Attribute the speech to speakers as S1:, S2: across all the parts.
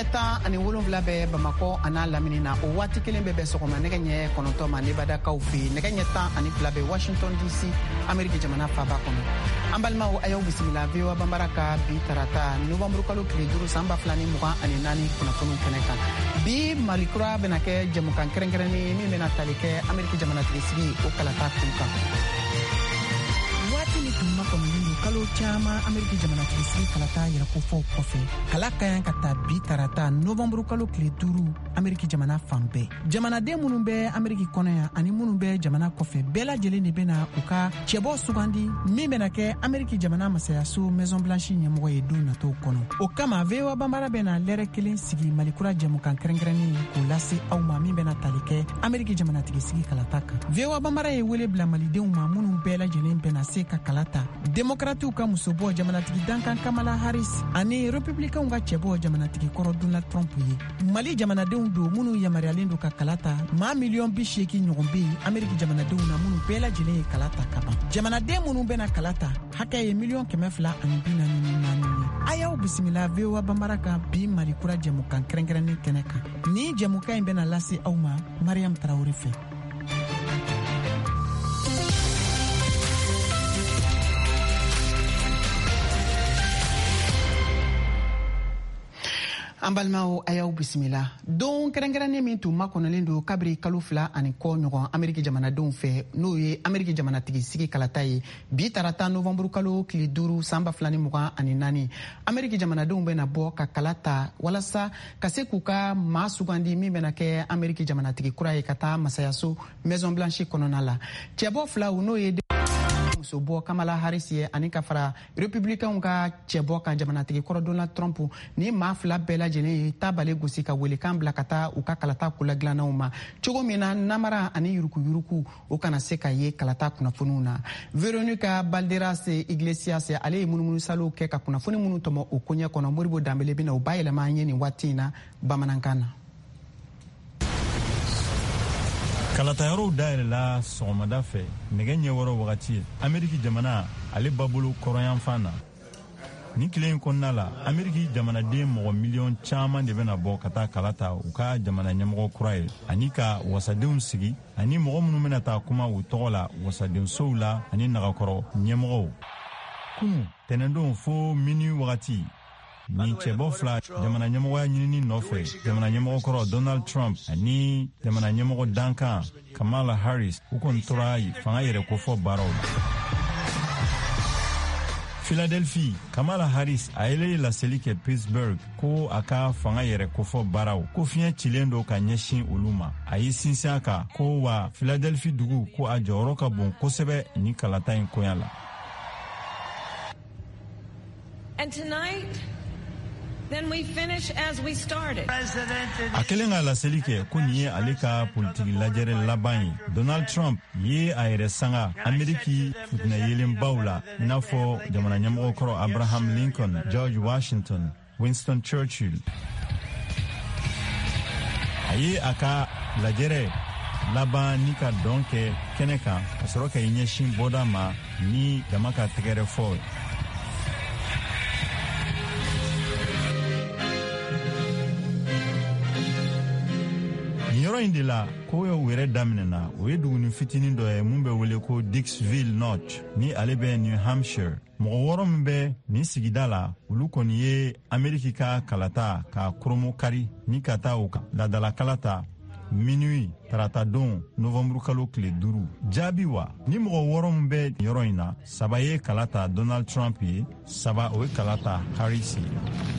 S1: ɲɛtan ani 7 bɛ Bamako ana lamini na o waati kelen bɛ sɔgɔma nɛgɛ ɲɛ 9 ma Nevadakaw fɛ nɛgɛ ɲɛ 12 bɛ Washington DC Ameriki jamana faaba kɔnɔ. An balimaw a y'aw bisimila VOA Bambara ka bi tarata Novembre kalo tile 5 san 2024 kunnafoniw kɛnɛ kan. Bi Mali kura bɛna kɛ jɛmukan kɛrɛnkɛrɛnnen min bɛna tali kɛ Ameriki jamanatigi sigi o kalata kun kan. Waati min tun makɔnɔlen don kalo caman Ameriki jamanatigi sigi kalata yɛrɛ kofɔw kɔfɛ kala ka yan ka taa bi tarata Novembre kalo tile 5 Ameriki jamana fan bɛɛ. Jamanaden minnu bɛ Ameriki kɔnɔ yan ani minnu bɛ jamana kɔfɛ bɛɛ lajɛlen de bɛna u ka cɛbɔ sugandi min bɛna kɛ Ameriki jamana masayaso Maison Blanche ɲɛmɔgɔ ye don nataw kɔnɔ. O kama VOA Bambara bɛna lɛrɛ kelen sigi Malikura jɛmukan kɛrɛnkɛrɛnnen k'o lase aw ma min bɛna tali kɛ Ameriki jamanatigi sigi kalata kan. VOA Bambara ye wele bila malidenw ma minnu bɛɛ lajɛlen bɛna se ka kalata. Demokratiw ka musobɔ jamanatigi Dankan Kamala Harris ani Republicainw ka cɛbɔ jamanatigi kɔrɔ Donald Trump ye. Mali jamanadenw don minnu yamariyalen do ka kalata maa miliyɔn 80 ɲɔgɔn bɛ yen Ameriki jamanadenw na minnu bɛɛ lajɛlen ye kalata ka ban. Jamanaden minnu bɛna kalata hakɛ ye miliyɔn 244 ye. A y'aw bisimila VOA Bambara ka bi Malikura jɛmukan kɛrɛnkɛrɛnnen kɛnɛ kan. Ni jɛmukan in bɛna lase aw ma Mariam Tarawele fɛ. An balimaw a y'aw bisimila. Don kɛrɛnkɛrɛnnen min tun makɔnɔlen don kabiri kalo 2 ani kɔ ɲɔgɔn Ameriki jamanadenw fɛ n'o ye Ameriki jamanatigi sigi kalata ye bi tarata Novembre kalo tile 5 san 2024 Ameriki jamanadenw bɛna bɔ ka kalata walasa ka se k'u ka maa sugandi min bɛna kɛ Ameriki jamanatigi kura ye ka taa masayaso Maison Blanche kɔnɔna la. Cɛbɔ 2 n'o ye musobɔ Kamala Harris ye ani ka fara Republicainw ka cɛbɔ ka jamanatigi kɔrɔ Donald Trump ni maa 2 bɛɛ lajɛlen ye tabale gosi ka welekan bila ka taa u ka kalata kula dilannaw ma cogo min na namara ani yurukuyuruku o kana se ka ye kalata kunnafoniw na. Veronica Balderas Iglesias ale ye munumunu salo kɛ ka kunnafoni minnu tɔmɔ o koɲɛ kɔnɔ Moribo Dambele bɛna o bayɛlɛma an ye nin waati in na bamanankan na.
S2: Kalatayɔrɔw dayɛlɛla sɔgɔmada fɛ nɛgɛ ɲɛ 6 wagati Ameriki jamana ale babolo kɔrɔyanfan na. Ni tile in kɔnɔna la Ameriki jamanaden mɔgɔ miliyɔn caman de bɛna bɔ ka taa kalata u ka jamana ɲɛmɔgɔ kura ye ani ka wasadenw sigi ani mɔgɔ minnu bɛna taa kuma u tɔgɔ la wasadensow la ani nagakɔrɔ ɲɛmɔgɔw. Kunu tɛnɛndon fo mini wagati ni cɛbɔ 2 jamana ɲɛmɔgɔya ɲinini nɔfɛ jamana ɲɛmɔgɔ kɔrɔ Donald Trump ani jamana ɲɛmɔgɔ Dankan Kamala Harris u kɔni tora fanga yɛrɛ kofɔ baaraw la. Philadelphia Kamala Harris a yɛlɛ laseli kɛ Pittsburgh ko a ka fanga yɛrɛ kofɔ baaraw ko fiɲɛ cilen do ka ɲɛsin olu ma. A ye sinsin a kan ko wa Philadelphia dugu ko a jɔyɔrɔ ka bon kosɛbɛ ni kalata in koɲa la.
S3: And tonight then we finish as we started.
S2: A kelen ka laseli kɛ ko nin ye ale ka politiki lajɛrɛ laban ye. Donald Trump ye a yɛrɛ sanga Ameriki futinɛ yelenbaw la i n'a fɔ jamana ɲɛmɔgɔ kɔrɔ Abraham Lincoln, George Washington, Winston Churchill. A ye a ka lajɛrɛ laban ni ka dɔn kɛ kɛnɛ kan ka sɔrɔ ka ɲɛsin bɔda ma ni jama ka tɛgɛrɛ fɔ. Yɔrɔ in de la ko ye wɛrɛ daminɛna o ye duguni fitinin dɔ ye mun bɛ wele ko Dixville North ni ale bɛ New Hampshire. Mɔgɔ 6 min bɛ nin sigida la olu kɔni ye Ameriki ka kalata ka koromo kari ni ka taa u kan ladala kalata minuit tarata don Novembre kalo tile 5 jaabi wa ni mɔgɔ 6 min bɛ yɔrɔ in na 3 ye kalata Donald Trump ye 3 o ye kalata Harris ye.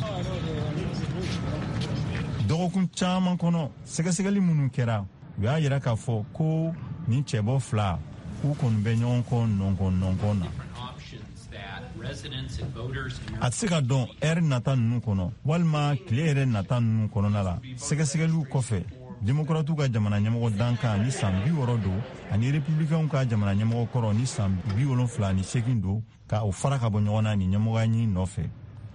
S2: Dɔgɔkun caman kɔnɔ sɛgɛsɛgɛli minnu kɛra u y'a yira k'a fɔ ko nin cɛbɔ 2 k'u kɔni bɛ ɲɔgɔn kɔ nɔnkɔn na. A tɛ se ka dɔn ɛri nata ninnu kɔnɔ walima tile yɛrɛ nata ninnu kɔnɔna la sɛgɛsɛgɛliw kɔfɛ Démocrates ka jamana ɲɛmɔgɔ Dankan ni san 60 don ani Républicains ka jamana ɲɛmɔgɔ kɔrɔ ni san 78 don ka o fara ka bɔ ɲɔgɔn na ni ɲɛmɔgɔya ɲini nɔfɛ.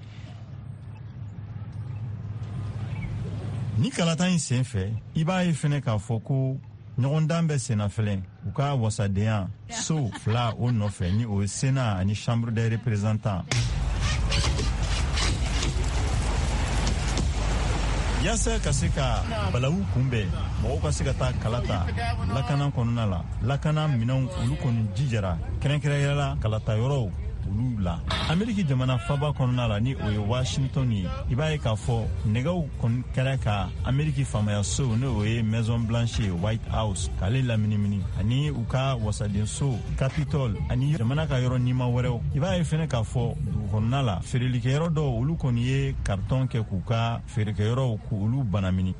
S2: Ni kalata in sen fɛ i b'a ye fɛnɛ k'a fɔ ko ɲɔgɔndan bɛ senna fɛlɛ u ka wasadenya so 2 o nɔfɛ ni o ye Sénat ani Chambre des représentants. yaasa ka se ka balawu kunbɛn mɔgɔw ka se ka taa kala ta lakana kɔnɔna la lakana minɛnw olu kɔni jijara kɛrɛnkɛrɛnyala la kalata yɔrɔw olu la ameriki jamana faba kɔnɔna la ni o ye washington ye i b'a ye k'a fɔ nɛgɛw kɔni kɛra ka ameriki faamayaso ne o ye maison blanche ye white house k'ale laminimini ani u ka wasadenso capitol ani jamana ka yɔrɔ nima wɛrɛw i b'a ye fɛnɛ k'a fɔ dugu kɔnɔna la feerelikɛyɔrɔ dɔw olu kɔni ye kartɔn kɛ k'u ka feerekɛyɔrɔw k'olu banamini.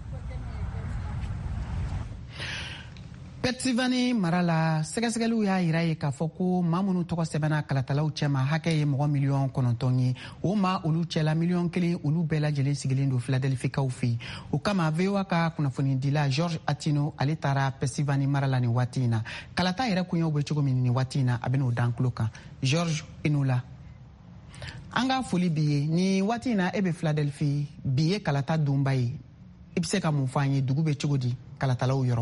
S1: Pennsylvania mara la sɛgɛsɛgɛliw y'a yira ye k'a fɔ ko maa minnu tɔgɔ sɛbɛnna kalatalaw cɛma hakɛ ye mɔgɔ miliyɔn 9 ye o maa olu cɛla miliyɔn 1 olu bɛɛ lajɛlen sigilen don Philadelphikaw fɛ o kama VOA ka kunnafonidila George Atino ale taara Pennsylvania mara la nin waati in na kalata yɛrɛ kunyaw bɛ cogo min nin waati in na a bɛn'o dan tulo kan George Inola an ka foli bi ye ni waati in na e bɛ Philadelphia bi ye kalata dunba ye i bɛ se ka mun fɔ an ye dugu bɛ cogo di kalatalaw yɔrɔ.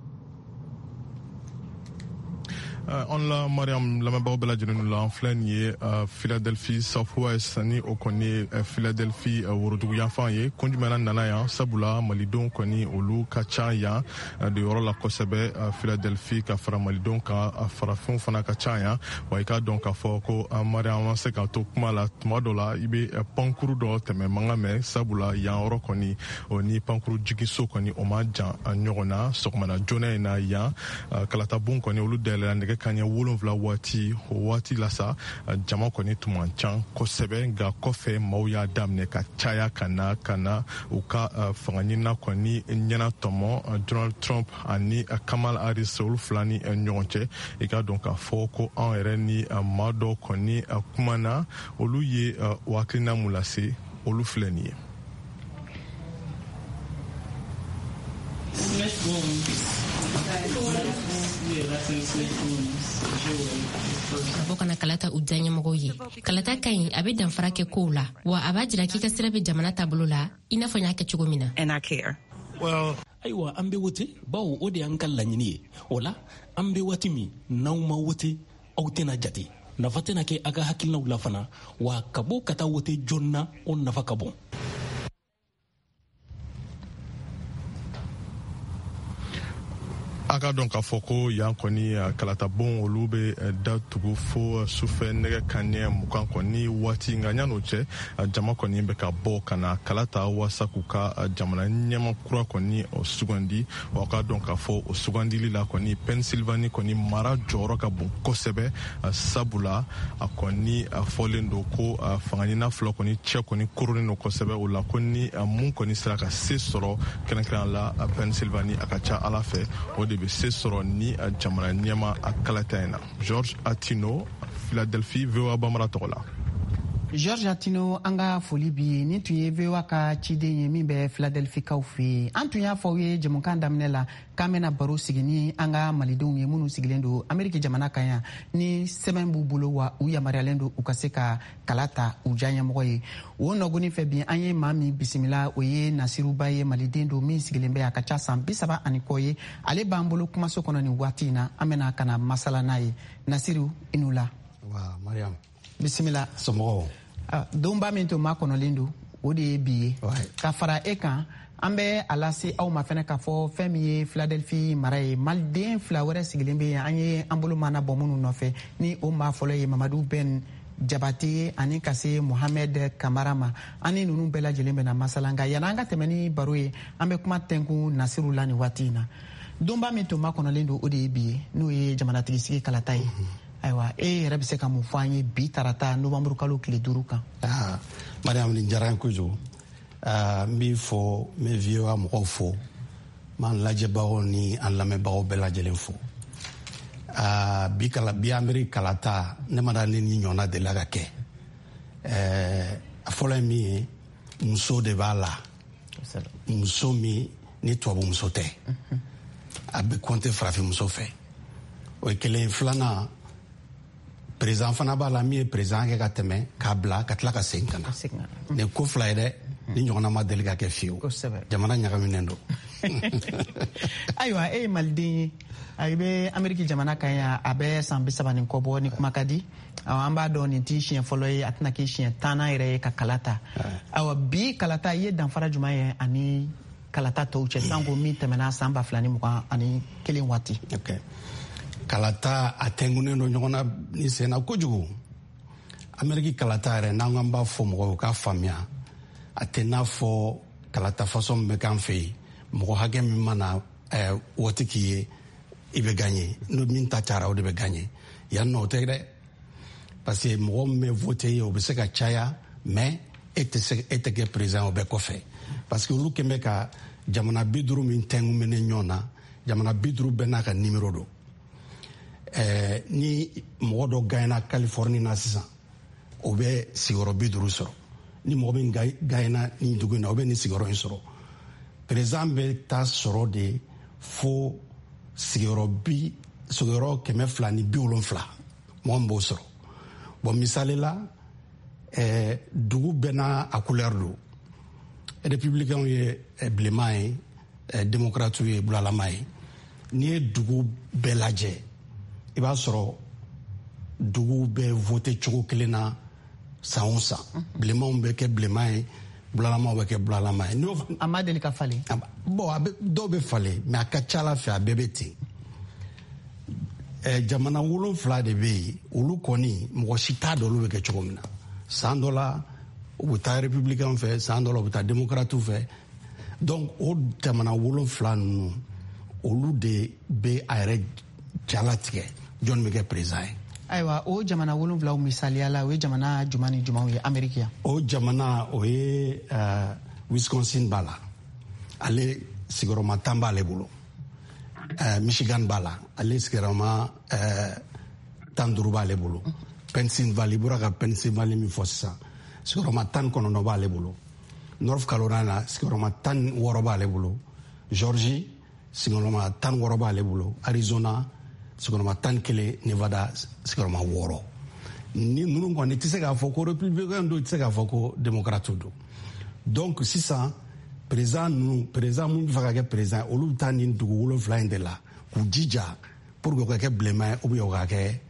S4: On la Mariam lamɛnbagaw bɛɛ lajɛlen la an filɛ nin ye Philadelphia Southwest ni o kɔni ye Philadelphia worodugu yanfan ye kun jumɛn nana yan sabula malidenw kɔni olu ka ca yan de yɔrɔ la kosɛbɛ Philadelphia ka fara malidenw kan farafinw fana ka ca yan wa i ka dɔn k'a fɔ ko Mariam ma se ka to kuma la tuma dɔ la i bɛ pankuru dɔ tɛmɛ mankan mɛn sabula yan yɔrɔ kɔni o ni pankuru jigiso kɔni o ma jan ɲɔgɔn na sɔgɔmada joona in na yan kalatabon kɔni olu dayɛlɛla nɛgɛ kanɲɛ 7 waati o waati la sa jama kɔni tun man ca kosɛbɛ nka kɔfɛ maaw y'a daminɛ ka caya ka na u ka fangaɲinina kɔni ɲɛna tɔmɔ Donald Trump ani Kamala Harris olu fila ni ɲɔgɔn cɛ i ka dɔn k'a fɔ ko an yɛrɛ ni maa dɔw kɔni kumana olu ye hakilina mun lase olu filɛ nin ye.
S5: Bɔ kana kalata u diyaɲɛmɔgɔw ye kalata ka ɲi a bɛ danfara kɛ kow la wa a b'a jira k'i ka sira bɛ jamana taabolo la i n'a fɔ n y'a kɛ cogo min na.
S6: And I care.
S7: Well, ayiwa an bɛ wote bawo o de y'an ka laɲini ye o la an bɛ waati min n'aw ma wote aw tɛna jate nafa tɛna kɛ a ka hakilinaw la fana wa ka bɔ ka taa wote joona o nafa ka bon.
S4: A ka dɔn k'a fɔ ko yan kɔni kalatabon olu bɛ datugu fo sufɛ nɛgɛ kanɲɛ 20 kɔni waati nka ɲan'o cɛ jama kɔni bɛ ka bɔ ka na kala ta walasa k'u ka jamana ɲɛma kura kɔni o sugandi wa ka dɔn k'a fɔ o sugandili la kɔni Pennsylvania kɔni mara jɔyɔrɔ ka bon kosɛbɛ sabula a kɔni fɔlen don ko fangaɲina fila kɔni cɛ kɔni koronen don kosɛbɛ o la ko ni mun kɔni sera ka se sɔrɔ kɛrɛnkɛrɛn la Pennsylvania a ka ca ala fɛ o de bɛ se sɔrɔ ni jamana ɲɛma a kalata in na. George Atino, Philadelphia, VOA Bamara tɔgɔ la.
S1: George Atino an ka foli bi ye ni tun ye VOA ka ciden ye min bɛ Philadelphikaw fɛ yen an tun y'a fɔ aw ye jamukan daminɛ la k'an bɛna baro sigi ni an ka malidenw ye minnu sigilen don Ameriki jamana kan yan ni sɛbɛn b'u bolo wa u yamaruyalen don u ka se ka kala ta u diyaɲɛmɔgɔ ye o nɔgɔnin fɛ bi an ye maa min bisimila o ye Nasiruba ye maliden don min sigilen bɛ a ka ca san 30 ani kɔ ye ale b'an bolo kumaso kɔnɔ nin waati in na an bɛna ka na masala n'a ye Nasiru Inola.
S8: Wa Mariam
S1: bisimila
S8: somɔgɔw
S1: donba min tun ma kɔnɔlen don o de ye bi ye ka fara e kan an bɛ a lase aw ma fɛnɛ k'a fɔ fɛn min ye Philadelphia mara ye maliden fila wɛrɛ sigilen bɛ yen an ye an bolo mana bɔ minnu nɔfɛ ni o maa fɔlɔ ye Mamadu Ben Jabate ani ka se Mohamed Kamara ma an ni ninnu bɛɛ lajɛlen bɛna masala nka yanni an ka tɛmɛ ni baro ye an bɛ kuma tɛnkun Nasiru la nin waati in na donba min tun ma kɔnɔlen don o de ye bi ye n'o ye jamanatigi sigi kalata ye. Ayiwa e yɛrɛ bɛ se ka mun fɔ an ye bi tarata novembre kalo tile 5 kan.
S8: Mariam nin diyara n kojugu n b'i fɔ n bɛ VOA mɔgɔw fo n b'an lajɛbagaw ni an lamɛnbagaw bɛɛ lajɛlen fo bi Ameriki kalata ne ma da ne ni ɲɔgɔnna delila ka kɛ a fɔlɔ ye min ye muso de b'a la muso min ni tubabu muso tɛ a bɛ kɔnte farafinmuso fɛ o ye kelen filanan président fana b'a la min ye président kɛ ka tɛmɛ k'a bila ka tila ka segin ka na nin ko fila ye dɛ ni ɲɔgɔnna ma deli ka kɛ fiyewu jamana ɲagaminen don
S1: ayiwa e ye maliden ye a bɛ ameriki jamana kan yan a bɛ san 30 kɔ bɔ ni kuma ka di an b'a dɔn nin t'i siɲɛ fɔlɔ ye a tɛna k'i siɲɛ 10 yɛrɛ ye ka kala ta ayiwa bi kalata i ye danfara jumɛn ye ani kalata tɔw cɛ sanko min tɛmɛna san 2021 waati.
S8: kalata a tɛngunen don ɲɔgɔn na ni senna kojugu. ameriki kalata yɛrɛ n'an k'an b'a fɔ mɔgɔw k'a faamuya a tɛ n'a fɔ kalata façon min bɛ k'an fɛ yen mɔgɔ hakɛ min mana wɔti k'i ye i bɛ gagner n'o min ta cayara o de bɛ gagner yan nɔ o tɛ dɛ parce que mɔgɔ min bɛ voter ye o bɛ se ka caya mais e tɛ kɛ président o bɛɛ kɔfɛ parce que olu kɛn bɛ ka jamana 50 min tɛnkunbɛnnen ɲɔgɔn na jamana 50 bɛɛ n'a ka numéro don ni mɔgɔ dɔ gagnera Californie na sisan o bɛ sigiyɔrɔ 50 sɔrɔ ni mɔgɔ min gagnera ni dugu in na o bɛ ni sigiyɔrɔ in sɔrɔ président bɛ taa sɔrɔ de fo sigiyɔrɔ 270 mɔgɔ min b'o sɔrɔ bon misali la dugu bɛɛ n'a a couleur don républicains ye bilenman ye démocrates ye bulalama ye n'i ye dugu bɛɛ lajɛ i b'a sɔrɔ dugu bɛ voter cogo kelen na san o san bilenmanw bɛ kɛ bilenman ye bulalamaw bɛ kɛ bulalama ye.
S1: a ma deli ka falen.
S8: bon dɔw bɛ falen mais a ka ca Ala fɛ a bɛɛ bɛ ten. jamana 7 de bɛ yen olu kɔni mɔgɔ si t'a dɔn olu bɛ kɛ cogo min na san dɔ la u bɛ taa républicain fɛ san dɔ la u bɛ taa démocrates fɛ donc o jamana 7 ninnu olu de bɛ a yɛrɛ jalatigɛ jɔn bɛ kɛ président ye.
S1: ayiwa o jamana 7 misaliya la o ye jamana jumɛn ni jumɛnw ye Ameriki yan.
S8: o jamana o ye Wisconsin b'a la ale sigiyɔrɔma 10 b'ale bolo. Michigan b'a la ale sigiyɔrɔma 15 b'ale bolo. Pennsylvanie bɔra ka Pennsylvanie min fɔ sisan sigiyɔrɔma 19 b'ale bolo. North Carolina sigiyɔrɔma 16 b'ale bolo. Georgie sigiyɔrɔma 16 b'ale bolo. Arizona sigiyɔrɔma 11. Nevada sigiyɔrɔma 6. ni ninnu kɔni tɛ se k'a fɔ ko républicain do tɛ se k'a fɔ ko démocrate do. Donc sisan président mun bɛ fɛ ka kɛ président olu bɛ taa nin dugu 7 in de la k'u jija pour que o ka kɛ bilenman ye ou bien o ka kɛ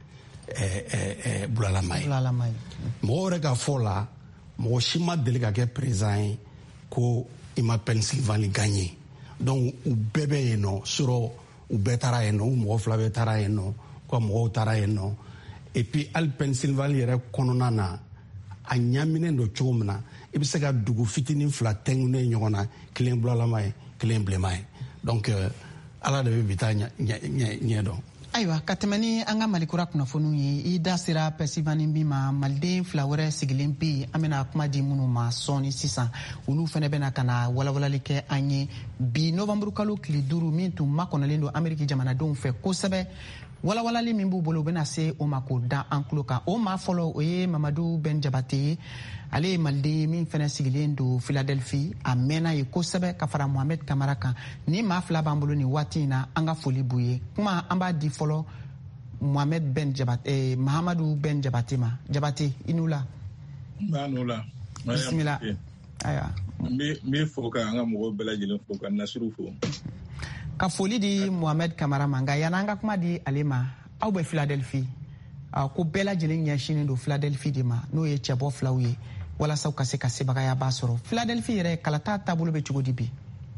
S8: bulalama ye. Mɔgɔw yɛrɛ ka fɔ la mɔgɔ si ma deli ka kɛ président ye ko i ma Pennsylvanie gagné. Donc u bɛɛ bɛ yen nɔ sɔrɔ u bɛɛ taara yen nɔ u mɔgɔ 2 bɛɛ taara yen nɔ ko mɔgɔw taara yen nɔ et puis hali Pennsylvanie yɛrɛ kɔnɔna na a ɲaminen do cogo min na i bɛ se ka dugu fitinin 2 tɛnkunen ɲɔgɔn na kelen bulalama ye kelen bilenman ye. Donc ala de bɛ bi taa ɲɛ dɔn.
S1: Ayiwa ka tɛmɛ ni an ka malikura kunnafoniw ye i da sera Pennsylvanie min ma maliden 2 wɛrɛ sigilen bɛ yen an bɛna kuma di minnu ma sɔɔni sisan olu fana bɛna ka na walawalali kɛ an ye bi novembre kalo tile 5 min tun makɔnɔlen don Ameriki jamanadenw fɛ kosɛbɛ. Walawalali min b'u bolo u bɛna se o ma k'o da an tulo kan. O maa fɔlɔ o ye Mamadu Ben Jabate ye ale ye maliden ye min fana sigilen don Philadelphie a mɛnna ye kosɛbɛ ka fara Mohamed Kamara kan. Ni maa 2 b'an bolo nin waati in na an ka foli b'u ye. Kuma an b'a di fɔlɔ Mohamed Ben Jabate Mahamadu Ben Jabate ma. Jabate i n'u la.
S6: B'a n'u la.
S1: Bisimila. Ayiwa.
S6: N bɛ fɔ ka an ka mɔgɔw bɛɛ lajɛlen fɔ ka Nasiru fɔ.
S1: Ka foli di Mohamed Kamara ma nka yan'an ka kuma di ale ma aw bɛ Philadelphie ko bɛɛ lajɛlen ɲɛsinnen don Philadelphie de ma n'o ye cɛbɔ 2 ye walasa ka se ka sebagayaba sɔrɔ. Philadelphie yɛrɛ kalata taabolo bɛ cogo di bi?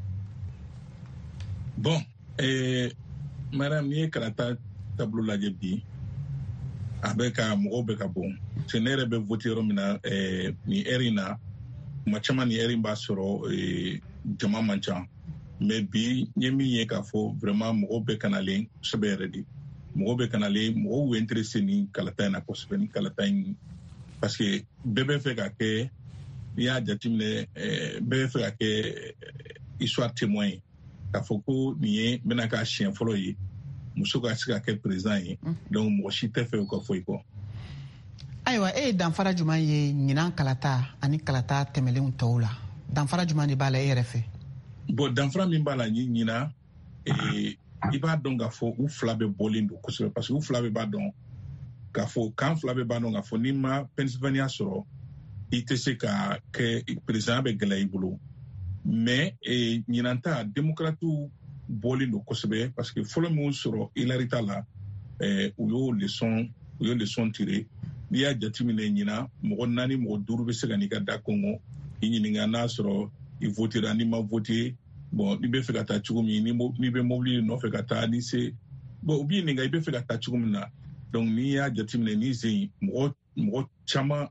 S6: Bon madame n'i ye kalata taabolo lajɛ bi a bɛ ka mɔgɔw bɛ ka bon parce que ne yɛrɛ bɛ voter yɔrɔ min na nin heure in na kuma caman nin heure in b'a sɔrɔ jama man ca. Mais bi n ye min ye k'a fɔ vraiment mɔgɔw bɛ kanalen kosɛbɛ yɛrɛ de mɔgɔw bɛ kanalen mɔgɔw bɛ intéressé ni kalata in na kosɛbɛ ni kalata in parce que bɛɛ bɛ fɛ ka kɛ n'i y'a jateminɛ bɛɛ bɛ fɛ ka kɛ histoire témoin ye k'a fɔ ko nin ye n bɛna k'a siɲɛ fɔlɔ ye muso ka se ka kɛ président ye donc mɔgɔ si tɛ fɛ o ka fɔ i kɔ.
S1: Ayiwa e ye danfara jumɛn ye ɲinan kalata ani kalata tɛmɛlenw tɔw la danfara jumɛn de b'a la e yɛrɛ fɛ?
S6: Bon danfara min b'a la ɲina i b'a dɔn k'a fɔ u 2 bɛ bɔlen don kosɛbɛ parce que u 2 bɛɛ b'a dɔn k'a fɔ kan 2 bɛɛ b'a dɔn k'a fɔ n'i ma Pennsylvania sɔrɔ i tɛ se ka kɛ président bɛ gɛlɛya i bolo mais ɲinanta démocrate bɔlen don kosɛbɛ parce que fɔlɔ min sɔrɔ Hillary ta la u y'o leçon tiré n'i y'a jateminɛ ɲina mɔgɔ 4 mɔgɔ 5 bɛ se ka n'i ka da kɔngɔ i ɲininka n'a sɔrɔ i votera n'i ma voté bon n'i bɛ fɛ ka taa cogo min n'i bɛ mobili nɔfɛ ka taa ni se bon u b'i ɲininka i bɛ fɛ ka taa cogo min na donc n'i y'a jateminɛ n'i sen mɔgɔ caman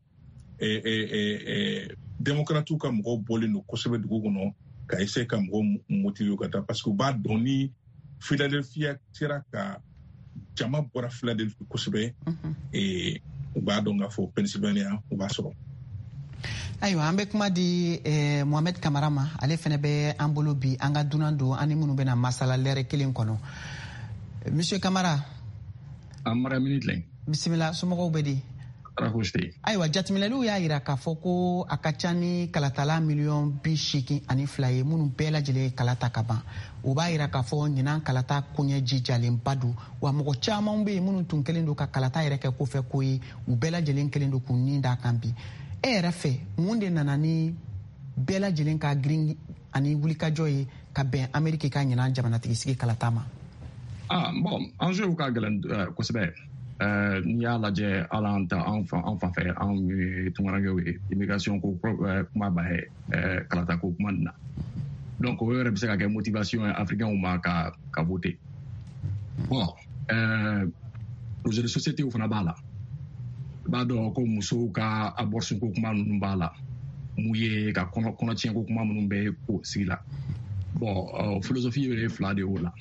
S6: démocrate ka mɔgɔw bɔlen don kosɛbɛ dugu kɔnɔ ka essayer ka mɔgɔw motiver ka taa parce que u b'a dɔn ni Philadelphia sera ka jama bɔra Philadelphia kosɛbɛ u b'a dɔn k'a fɔ Pennsylvania u b'a sɔrɔ.
S1: Ayiwa an bɛ kuma di Mohamed Kamara ma ale fana bɛ an bolo bi an ka dunan don ani minnu bɛna masala lɛrɛ kelen kɔnɔ. Monsieur Kamara.
S9: Amara minute.
S1: Bisimila somɔgɔw bɛ di. Ayiwa jateminɛliw y'a jira k'a fɔ ko a ka ca ni kalatala $82,000 ye minnu bɛɛ lajɛlen ye kalata ka ban. U b'a jira k'a fɔ ɲinan kalata koɲɛ jijalenba don wa mɔgɔ caman bɛ yen minnu tun kɛlen don ka kalata yɛrɛ kɛ kofɛ ko ye u bɛɛ lajɛlen kɛlen don k'u nin d'a kan bi. E yɛrɛ fɛ mun de nana ni bɛɛ lajɛlen ka girin ani wulikajɔ ye ka bɛn Ameriki ka ɲinan jamanatigisi kalata ma?
S9: Bon, enjeu ka gɛlɛn kosɛbɛ. N'i y'a lajɛ ala an fan fɛ anw ye tungarankew ye immigration ko kuma b'a ye kalata ko kuma nin na donc o yɛrɛ bɛ se ka kɛ motivation ye africains ma ka voter bon projet de société fana b'a la i b'a dɔn ko musow ka abortion ko kuma ninnu b'a la mun ye ka kɔnɔtiɲɛ ko kuma minnu bɛ ko sigi la bon philosophie ye 2 de y'o la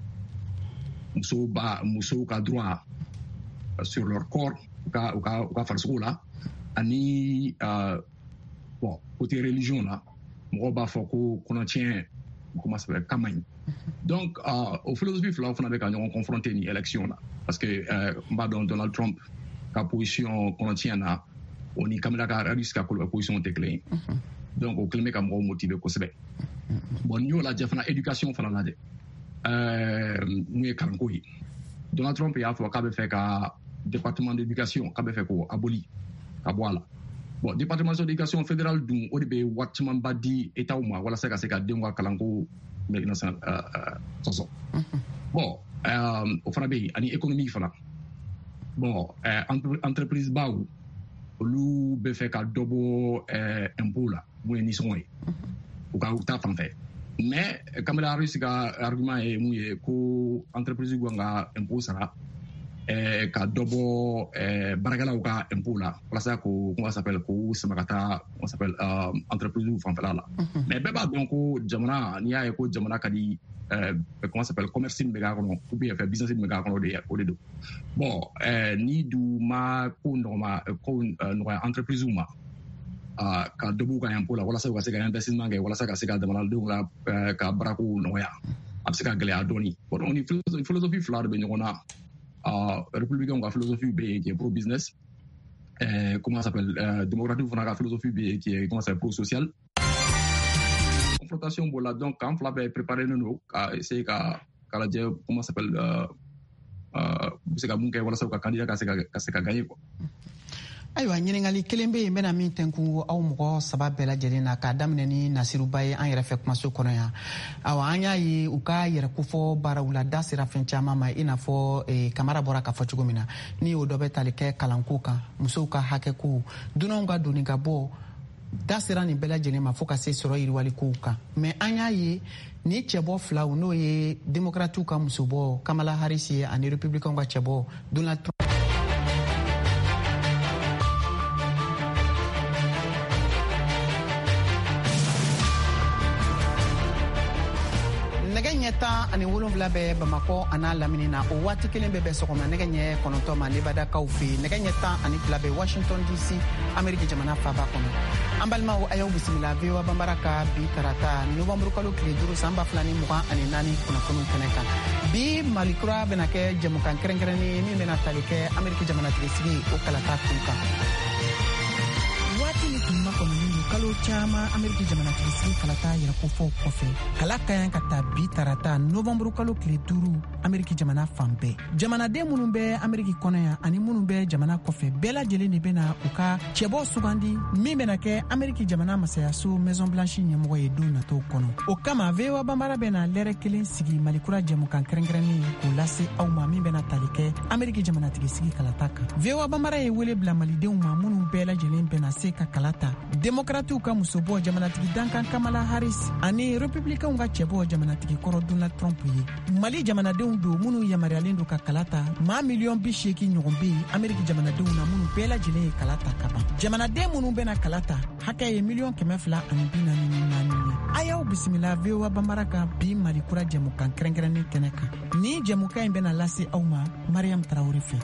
S9: musow ka droit sur leur corps u ka farisogo la ani bon côté religion la mɔgɔw b'a fɔ ko kɔnɔtiɲɛ comment ça s'appelle kama ɲi donc o philosophie fila fana bɛ ka ɲɔgɔn confronter ni élection la parce que n b'a dɔn Donald Trump ka position kɔnɔtiɲɛ na o ni Kamala Harris ka position tɛ kelen ye donc o kelen bɛ ka mɔgɔw motiver kosɛbɛ bon n'i y'o lajɛ fana éducation fana lajɛ mun ye kalanko ye Donald Trump y'a fɔ k'a bɛ fɛ ka département d'éducation k'a bɛ fɛ k'o aboli ka bɔ a la bon département d'éducation fédérale dun o de bɛ wari camanba di État ma walasa ka se ka denw ka kalanko sɔsɔ bon o fana bɛ yen ani économie fana bon entreprise baw olu bɛ fɛ ka dɔ bɔ impôt la mun ye nisɔngɔ ye u ka ta fan fɛ mais Kamala Harris ka argument ye mun ye ko entreprise kan ka impôt sara ka dɔ bɔ baarakɛlaw ka impôt la walasa ko comment ça s'appelle ko sama ka taa comment ça s'appelle entreprise fanfɛla la mais bɛɛ b'a dɔn ko jamana n'i y'a ye ko jamana ka di comment ça s'appelle commerce min bɛ k'a kɔnɔ ou bien business min bɛ k'a kɔnɔ o de don bon ni du ma ko nɔgɔya entreprise ma ka dɔ b'u ka impôt la walasa u ka se ka investissement kɛ walasa ka se ka jamanadenw ka baarako nɔgɔya a bɛ se ka gɛlɛya dɔɔni bon donc ni philosophie fila de bɛ ɲɔgɔn na républicains ka philosophie bɛ yen qui est pro business comment ça s'appelle démocratique fana ka philosophie bɛ yen qui est comment ça s'appelle pro social confrontation b'o la donc kan fila bɛɛ préparé don ka essayer ka lajɛ comment ça s'appelle u bɛ se ka mun kɛ walasa u ka candidat ka se ka gagner quoi.
S1: Ayiwa ɲiningali kelen bɛ yen n bɛna min tɛnku aw mɔgɔ 3 bɛɛ lajɛlen na k'a daminɛ ni Nasiruba ye an yɛrɛ fɛ kumaso kɔnɔ yan awa an y'a ye u ka yɛrɛkofɔ baaraw la da sera fɛn caman ma i n'a fɔ Kamara bɔra k'a fɔ cogo min na ni o dɔ bɛ tali kɛ kalanko kan musow ka hakɛ ko dunanw ka doni ka bɔ da sera nin bɛɛ lajɛlen ma fo ka se sɔrɔ yiriwalikow kan mais an y'a ye ni cɛbɔ filaw n'o ye démocratiw ka musobɔ Kamala Harris ye ani républicains ka cɛbɔ Donald Trump tan ani 7 bɛ Bamakɔ a n'a lamini na o waati kelen bɛ sɔgɔma nɛgɛ ɲɛ 9 ma Nevadakaw fɛ nɛgɛ ɲɛ 10 ani 2 bɛ Washington DC Ameriki jamana faaba kɔnɔ an balimaw a y'aw bisimila VOA Bambara ka bi tarata novembre kalo tile 5 san 2024 kunnafoniw kɛnɛ kan bi Mali kura bɛna kɛ jɛmukan kɛrɛnkɛrɛnnen min bɛna tali kɛ Ameriki jamanatigisi o kalata kun kan waati ni tun ma kɔnɔni kalo caman Ameriki jamanatigi sigi kalata yɛrɛ kofɔw kɔfɛ kala ka yan ka ta bi tarata nɔvɛmburu kalo tile 5 Ameriki jamana fan bɛɛ. Jamanaden minnu bɛ Ameriki kɔnɔ yan ani minnu bɛ jamana kɔfɛ bɛɛ lajɛlen de bɛna u ka cɛbɔ sugandi min bɛna kɛ Ameriki jamana masayaso Maison Blanche ɲɛmɔgɔ ye don nataw kɔnɔ. O kama VOA Banbara bɛna lɛrɛ kelen sigi Malikura jɛmukan kɛrɛnkɛrɛnnen k'o lase aw ma min bɛna tali kɛ Ameriki jamanatigi sigi kalata kan. VOA Banbara ye wele bila malidenw ma minnu bɛɛ lajɛlen bɛna se ka kalata. Demokratiw ka musobɔ jamanatigi dankan Kamala Harris ani Republicainw ka cɛbɔ jamanatigi kɔrɔ Donald Trump ye. Mali jamanadenw do minnu yamariyalen do ka kalata maa miliyɔn 80 ɲɔgɔn be Ameriki jamanadenw na minnu bɛɛ lajɛlen ye kalata ka ban. Jamanaden minnu bɛna kalata hakɛ ye miliyɔn 244 ye. A y'aw bisimila VOA Banbara kan bi Malikura jɛmukan kɛrɛnkɛrɛnnen kɛnɛ kan. Ni jɛmukan in bɛna lase aw ma Mariam Tarawele fɛ.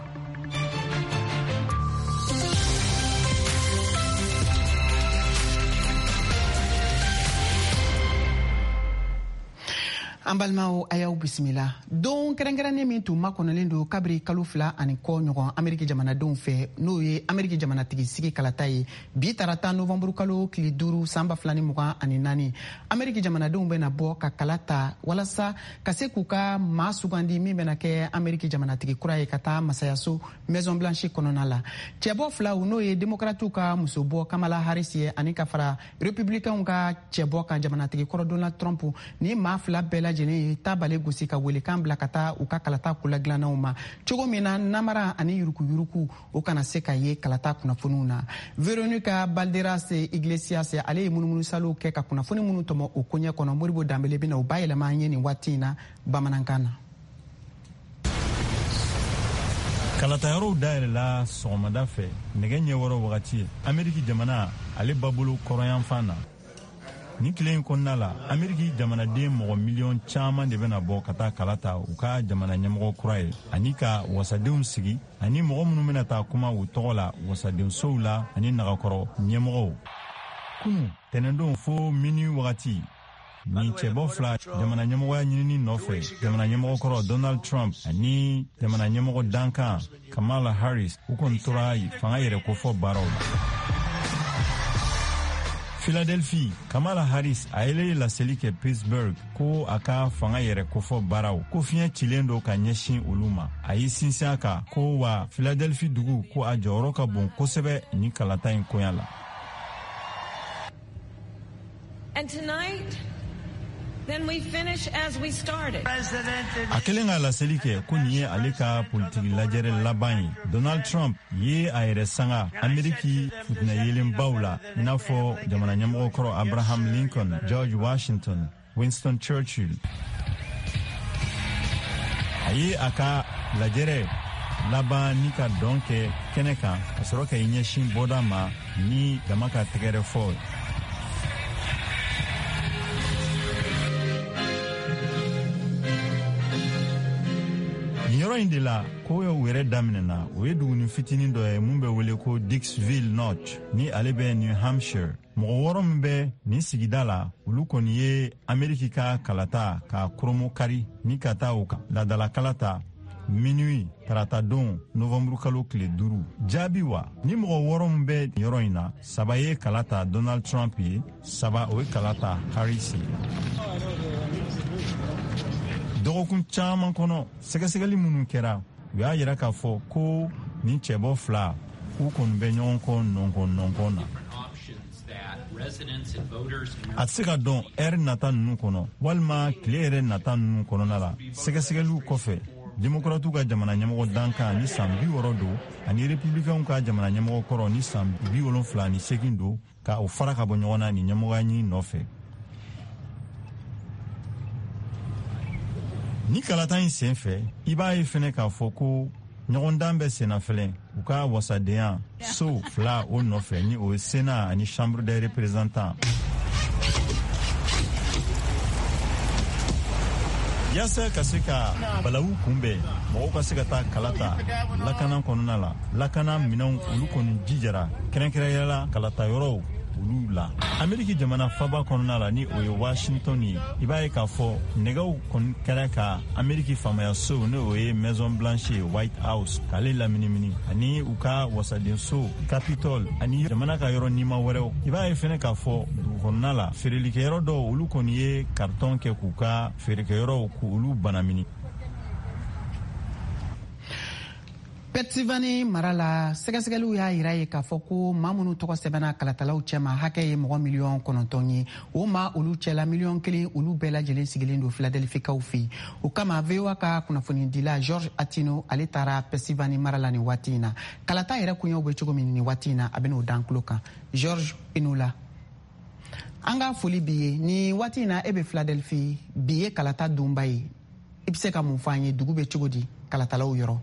S1: An balimaw a y'aw bisimila. Don kɛrɛnkɛrɛnnen min tun makɔnɔlen don kabiri kalo 2 ani kɔ ɲɔgɔn Ameriki jamanadenw fɛ n'o ye Ameriki jamanatigi sigi kalata ye bi tarata nɔvɛmburu kalo tile 5 san 2024 Ameriki jamanadenw bɛna bɔ ka kalata walasa ka se k'u ka maa sugandi min bɛna kɛ Ameriki jamanatigi kura ye ka taa masayaso Maison Blanche kɔnɔna la. Cɛbɔ filaw n'o ye demokratiw ka musobɔ Kamala Harris ye ani ka fara Republicainw ka cɛbɔ kan jamanatigi kɔrɔ Donald Trump ni maa fila bɛɛ lajɛlen ye tabale gosi ka welekan bila ka taa u ka kalata kulagilanaw ma cogo min na namara ani yurukuyuruku o kana se ka ye kalata kunnafoniw na. Veronica Balderas Iglesias ale ye munumunusaluw kɛ ka kunnafoni minnu tɔmɔ o koɲɛ kɔnɔ. Moribo Danbele bɛna o bayɛlɛma an ye nin waati in na bamanankan na.
S2: kalatayɔrɔw dayɛlɛla sɔgɔmada fɛ nɛgɛ ɲɛ wɔɔrɔ wagati Ameriki jamana ale babolo kɔrɔyanfan na. Ni tile in kɔnɔna la Ameriki jamanaden mɔgɔ miliyɔn caman de bɛna bɔ ka taa kalata u ka jamana ɲɛmɔgɔ kura ye ani ka wasadenw sigi ani mɔgɔ minnu bɛna taa kuma u tɔgɔ la wasadensow la ani nagakɔrɔ ɲɛmɔgɔw. Kunu tɛnɛndon fo mini wagati ni cɛbɔ fila jamana ɲɛmɔgɔya ɲinini nɔfɛ jamana ɲɛmɔgɔ kɔrɔ Donald Trump ani jamana ɲɛmɔgɔ dankan Kamala Harris u kɔni tora fanga yɛrɛ kofɔ baaraw la. Philadelphia, Kamala Harris a yɛlɛ laseli kɛ Pittsburgh ko a ka fanga yɛrɛ kofɔ baaraw ko fiɲɛ cilen do ka ɲɛsin olu ma. A y'i sinsin a kan ko wa Philadelphia dugu ko a jɔyɔrɔ ka bon kosɛbɛ ni kalata in koɲa la.
S3: And tonight, then we finish as we started.
S2: A kelen ka laseli kɛ ko nin ye ale ka politiki lajɛrɛ laban ye. Donald Trump ye a yɛrɛ sanga Ameriki futinɛ yelenbaw la i n'a fɔ jamana ɲɛmɔgɔ kɔrɔ Abraham Lincoln, George Washington, Winston Churchill. A ye a ka lajɛrɛ laban ni ka dɔn kɛ kɛnɛ kan ka sɔrɔ ka i ɲɛsin bɔda ma ni dama ka tɛgɛrɛ fɔ. Yɔrɔ in de la ko ye wɛrɛ daminɛna o ye duguni fitinin dɔ ye mun bɛ wele ko Dixville North ni ale bɛ New Hampshire. Mɔgɔ wɔɔrɔ min bɛ nin sigida la olu kɔni ye Ameriki ka kalata ka koromo kari ni ka taa u kan ladala kalata minuit tarata don nɔvɛmburu kalo tile 5 jaabi wa ni mɔgɔ wɔɔrɔ min bɛ yɔrɔ in na 3 ye kalata Donald Trump ye 3 o ye kalata Harris ye. Dɔgɔkun caman kɔnɔ sɛgɛsɛgɛli minnu kɛra u y'a yira k'a fɔ ko nin cɛbɔ fila k'u kɔni bɛ ɲɔgɔn kɔ nɔnkɔn na. A tɛ se ka dɔn ɛri nata ninnu kɔnɔ walima tile yɛrɛ nata ninnu kɔnɔna la sɛgɛsɛgɛliw kɔfɛ demokratiw ka jamana ɲɛmɔgɔ dankan ni san 60 don ani republicainw ka jamana ɲɛmɔgɔ kɔrɔ ni san 78 don ka o fara ka bɔ ɲɔgɔn na ni ɲɛmɔgɔya ɲini nɔfɛ. Ni kalata in sen fɛ i b'a ye fɛnɛ k'a fɔ ko ɲɔgɔndan bɛ senna fɛlɛ u ka wasadenya so fila o nɔfɛ ni o ye Sénat ani Chambre des représentants. Yasa ka se ka balawu kunbɛn mɔgɔw ka se ka taa kalata lakana kɔnɔna la lakana minɛnw olu kɔni jijara kɛrɛnkɛrɛnyala kalata yɔrɔw olu la. Ameriki jamana faba kɔnɔna la ni o ye Washington ye. I b'a ye k'a fɔ nɛgɛw kɔni kɛra ka Ameriki faamaya so ni o ye Maison Blanche ye, White House, k'ale laminimini ani u ka wasadenso Capitol ani jamana ka yɔrɔ nima wɛrɛw. I b'a ye fɛnɛ k'a fɔ dugu kɔnɔna la feerelikɛyɔrɔ dɔw olu kɔni ye kartɔn kɛ k'u ka feerekɛyɔrɔw k'olu banamini.
S1: Pennsylvanie mara la sɛgɛsɛgɛliw y'a yira ye k'a fɔ ko maa minnu tɔgɔ sɛbɛnna kalatalaw cɛma hakɛ ye mɔgɔ miliyɔn 9 ye. O maa olu cɛla miliyɔn 1 olu bɛɛ lajɛlen sigilen don Philadelphikaw fɛ. O kama VOA ka kunnafonidila George Atino ale taara Pennsylvanie mara la nin waati in na. Kalata yɛrɛ kunyaw bɛ cogo min nin waati in na a bɛ n'o dan tulo kan. George Inola. An ka foli bi ye ni waati in na e bɛ Philadelphie bi ye kalata dunba ye. I bɛ se ka mun fɔ an ye dugu bɛ cogo di kalatalaw yɔrɔ?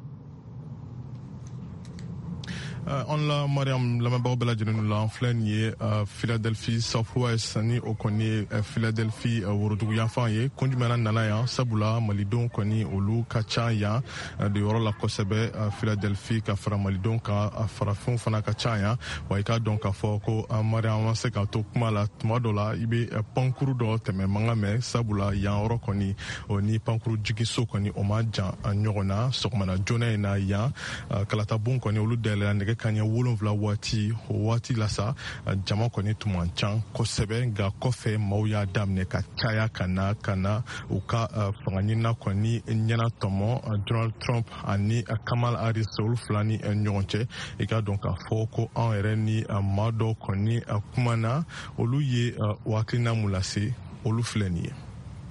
S4: On la Mariam lamɛnbagaw bɛɛ lajɛlen la an filɛ nin ye Philadelphie Southwest ni o kɔni ye Philadelphie worodugu yanfan ye kun jumɛn nana yan sabula malidenw kɔni olu ka ca yan de yɔrɔ la kosɛbɛ Philadelphie ka fara malidenw kan farafinw fana ka ca yan wa i ka dɔn k'a fɔ ko Mariam ma se k'a to kuma la tuma dɔ la i bɛ pankuru dɔ tɛmɛ mankan mɛn sabula yan yɔrɔ kɔni o ni pankuru jigiso kɔni o ma jan ɲɔgɔn na sɔgɔmada joona in na yan kalatabon kɔni olu dayɛlɛla nɛgɛ kanɲɛ 7 waati o waati la sa jama kɔni tun man can kosɛbɛ nka kɔfɛ maaw y'a daminɛ ka caya ka na u ka fangaɲinina kɔni ɲɛna tɔmɔ Donald Trump ani Kamala Harris olu fila ni ɲɔgɔn cɛ i ka dɔn k'a fɔ ko an yɛrɛ ni maa dɔw kɔni kumana olu ye hakilina mun lase olu filɛ nin ye.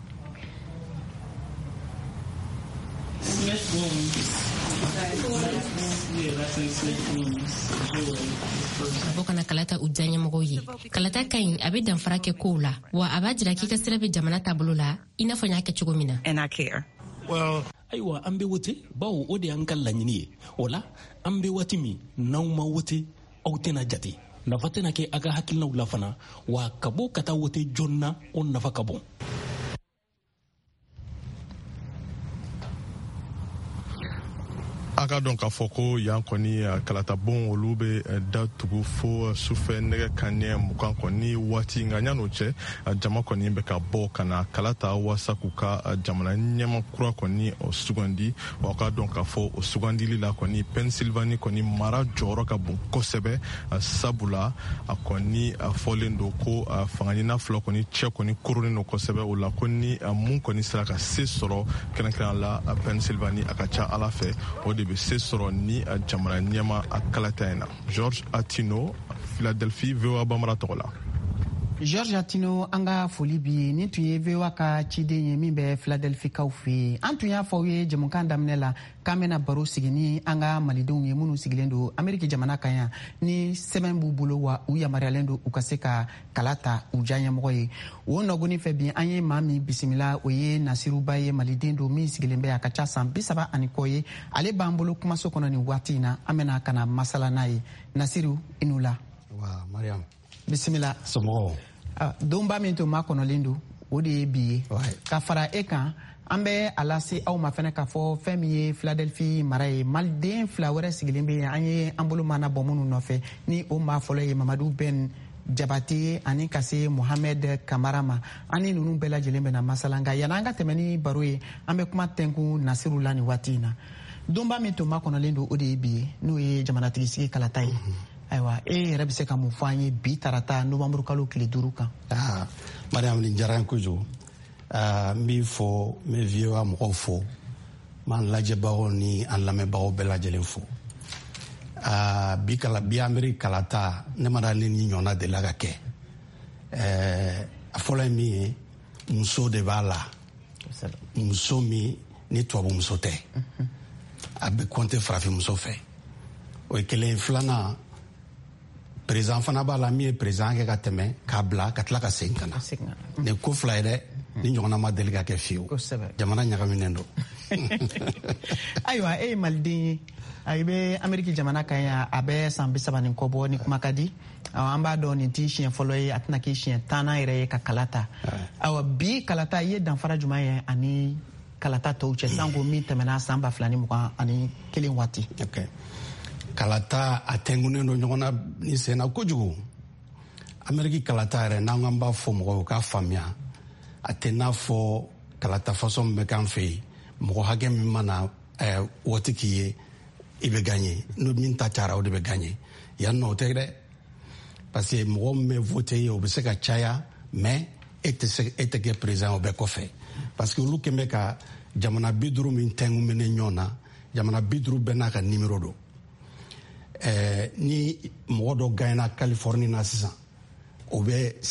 S5: Abo kana kalata u diya ɲɛmɔgɔw ye. Kalata ka ɲi a bɛ danfara kɛ kow la wa a b'a jira k'i ka sira bɛ jamana taabolo la i n'a fɔ n y'a kɛ cogo min na.
S3: And I care.
S7: Well, ayiwa an bɛ wote bawo o de y'an ka laɲini ye. O la an bɛ waati min n'aw ma wote aw tɛna jate. Nafa tɛna kɛ a ka hakilinaw la fana wa ka bɔ ka taa wote jɔn na o nafa ka bon.
S4: A ka dɔn k'a fɔ ko yan kɔni kalatabon olu bɛ datugu fo sufɛ nɛgɛ kanɲɛ 20 kɔni waati nka ɲan'o cɛ jama kɔni bɛ ka bɔ ka na kalata walasa k'u ka jamana ɲɛma kura kɔni sugandi wa ka dɔn k'a fɔ o sugandili la kɔni Pennsylvanie kɔni mara jɔyɔrɔ ka bon kosɛbɛ sabula a kɔni fɔlen don ko fangaɲina fila kɔni cɛ kɔni koronen don kosɛbɛ o la ko ni mun kɔni sera ka se sɔrɔ kɛrɛnkɛrɛn la Pennsylvanie a ka ca Ala fɛ o de bɛ se sɔrɔ ni jamana ɲɛma a kalata in na. George Atino, Philadelphie, VOA Bamara tɔgɔ la.
S1: George Atino an ka foli bi ye ni tun ye VOA ka ciden ye min bɛ Philadelphikaw fɛ yen. An tun y'a fɔ aw ye jamukan daminɛ la k'an bɛna baro sigi ni an ka malidenw ye minnu sigilen don Ameriki jamana kan yan ni sɛbɛn b'u bolo wa u yamaruyalen don u ka se ka kala ta u diya ɲɛmɔgɔ ye. O nɔgɔnin fɛ bi an ye maa min bisimila o ye Nasiruba ye maliden don min sigilen bɛ a ka ca san 30 ani kɔ ye. Ale b'an bolo kumaso kɔnɔ nin waati in na an bɛna ka na masala n'a ye. Nasiru i n'u la.
S8: Wa Mariam.
S1: Bisimila.
S8: Somɔgɔw.
S1: Donba min tun ma kɔnɔlen don o de ye bi ye ka fara e kan an bɛ a lase aw ma fɛnɛ k'a fɔ fɛn min ye Philadelphie mara ye maliden 2 wɛrɛ sigilen bɛ yen an ye an bolo mana bɔ minnu nɔfɛ ni o maa fɔlɔ ye Mamadu Ben Jabate ani ka se Mohamed Kamara ma ani ninnu bɛɛ lajɛlen bɛna masala nka yan'an ka tɛmɛ ni baro ye an bɛ kuma tɛnkun Nasiru la nin waati in na. Donba min tun ma kɔnɔlen don o de ye bi ye n'o ye jamanatigi sigi kalata ye. Ayiwa e yɛrɛ bɛ se ka mun fɔ an ye bi tarata novembre kalo tile 5 kan.
S8: Mariam nin diyara n kojugu n b'i fɔ n bɛ VOA mɔgɔw fo n b'an lajɛbagaw ni an lamɛnbagaw bɛɛ lajɛlen fo bi Ameriki kalata ne ma dali ni ɲɔgɔnna delila ka kɛ a fɔlɔ ye min ye muso de b'a la muso min ni tubabu muso tɛ a bɛ kɔnte farafin muso fɛ o ye kelen. Filanan président fana b'a la min ye président kɛ ka tɛmɛ k'a bila ka tila ka segin ka na nin ko fila ye dɛ ni ɲɔgɔnna ma deli ka kɛ fiyewu jamana ɲagaminen don.
S1: Ayiwa e ye maliden ye i bɛ Ameriki jamana kan yan a bɛ san 30 ni kɔ bɔ ni kuma ka di an b'a dɔn nin t'i siɲɛ fɔlɔ ye a tɛna k'i siɲɛ 10nan yɛrɛ ye ka kalata. Ayiwa bi kalata i ye danfara jumɛn ye ani kalata tɔw cɛ sanko min tɛmɛna san 2021 waati.
S8: Kalata a tɛnkunnen don ɲɔgɔn na ni senna kojugu Ameriki kalata yɛrɛ n'an k'an b'a fɔ mɔgɔw k'a faamuya a tɛ n'a fɔ kalata fasɔn min bɛ k'an fɛ yen mɔgɔ hakɛ min mana waati k'i ye i bɛ gagner n'o min ta cayara o de bɛ gagner yan nɔ o tɛ dɛ parce que mɔgɔ min bɛ voter ye o bɛ se ka caya mais e tɛ kɛ président o bɛɛ kɔfɛ parce que olu kɛn bɛ ka jamana 50 min tɛngun bɛ ne ɲɔgɔn na jamana 50 bɛɛ n'a ka numéro don ni mɔgɔ dɔ gagnera Californie na sisan o bɛ